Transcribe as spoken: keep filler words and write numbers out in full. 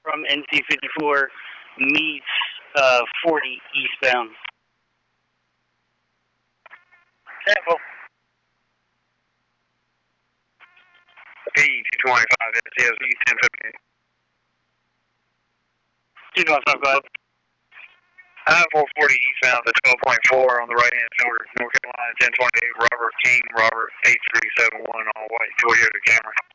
from N C fifty-four meets uh, forty eastbound. Sample. P two twenty-five S C S V ten fifty-eight. two twenty-five, go ahead. I four forty eastbound to twelve point four on the right-hand shoulder, North Carolina ten twenty-eight, Robert King, Robert eight three seven one on white, Toyota Camry.